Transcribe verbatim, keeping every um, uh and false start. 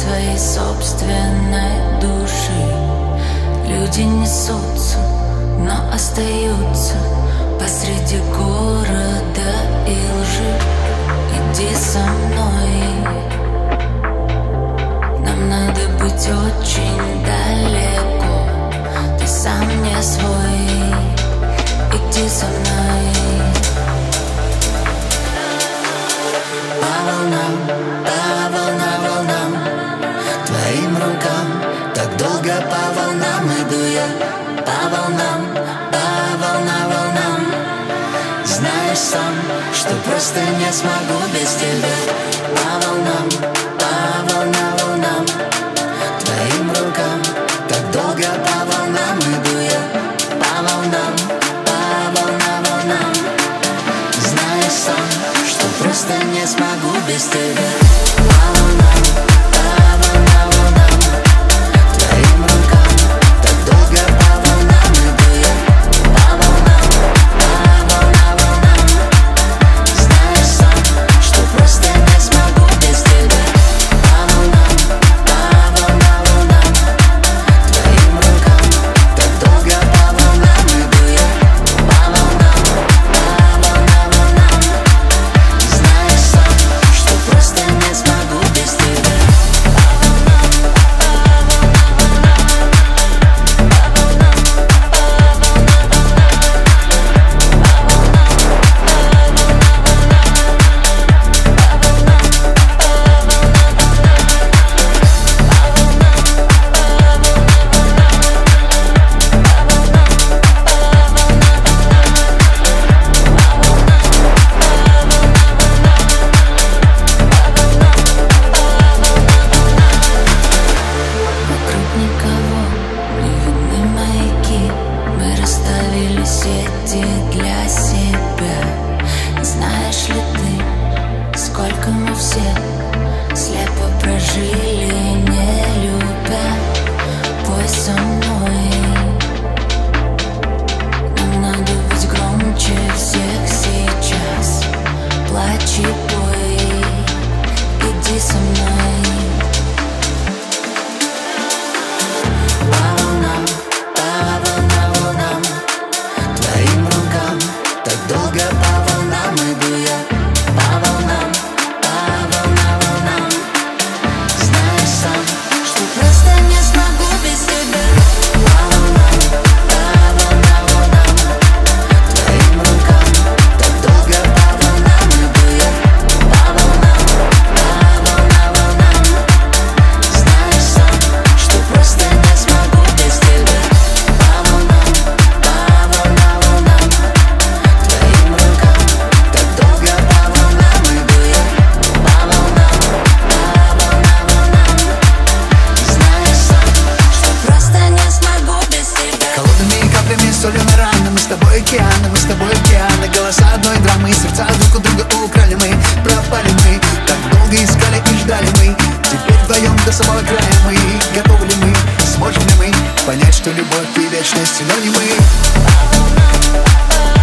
своей собственной души. Люди несутся, но остаются посреди города и лжи. Иди со мной, нам надо быть очень далеко. Ты сам не свой, иди со мной. По волнам, по волнам, волнам, твоим рукам. Так долго по волнам иду я, по волнам, по волнам, волнам. Знаешь сам, что просто не смогу без тебя. По волнам, по волнам, волнам, твоим рукам. Так долго по волнам иду я, по волнам, по волнам, волнам. Знаешь сам, что просто не смогу без тебя. По волнам, по волнам, волнам, твоим рукам. Так долго по волнам иду я, по волнам, по волнам, волнам. Знаешь сам, что просто не смогу без тебя. По волнам, по волнам, волнам, твоим рукам. Так долго по волнам иду я, по волнам, по волнам, волнам. Знаешь сам, что просто не смогу без тебя. Вокруг никого, не видны маяки. Мы расставили сети для себя. Знаешь ли ты, сколько мы все слепо прожили, не любя? Пой со мной, нам надо быть громче всех сейчас. Плачь и пой, иди со мной. По волнам, по волнам, волнам, твоим рукам. Так долго по волнам иду я, по волнам, по волнам, волнам. Знаешь сам, что просто не смогу без тебя. По волнам, по волнам, волнам, твоим рукам. Так долго по волнам иду я, по волнам, по волнам, волнам. Знаешь сам, что просто не смогу без тебя. По волнам, по волнам, волнам, твоим рукам. Так долго по волнам иду я, по волнам, по волнам, волнам. Знаешь сам, что просто не смогу без тебя. Холодными каплями солью на раны. Мы с тобой океаны, мы с тобой океаны. Голоса одной драмы, сердца друг у друга украли мы. Пропали мы, так долго искали и ждали мы. Теперь вдвоем до самого края мы. Готовы ли мы, сможем ли мы понять, что любовь и вечность синонимы? По волнам,